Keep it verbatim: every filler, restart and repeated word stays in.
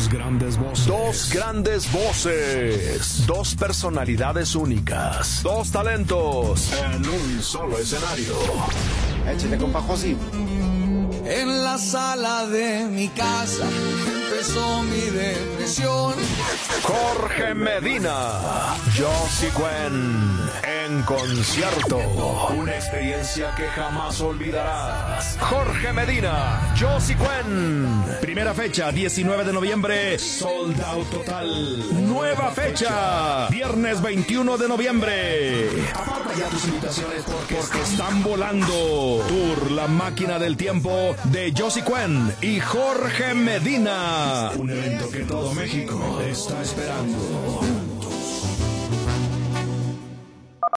Dos grandes voces. Dos grandes voces. Dos personalidades únicas. Dos talentos. En un solo escenario. Échale, compa José. En la sala de mi casa empezó mi depresión. Jorge Medina, Josie Gwen, en concierto. Una experiencia que jamás olvidarás. Jorge Medina, Josie Gwen. Primera fecha, diecinueve de noviembre, sold out total. Nueva fecha, viernes veintiuno de noviembre. Aparta ya tus invitaciones porque, porque están volando. Tour La Máquina del Tiempo de Josie Gwen y Jorge Medina. Un evento que todo México está esperando.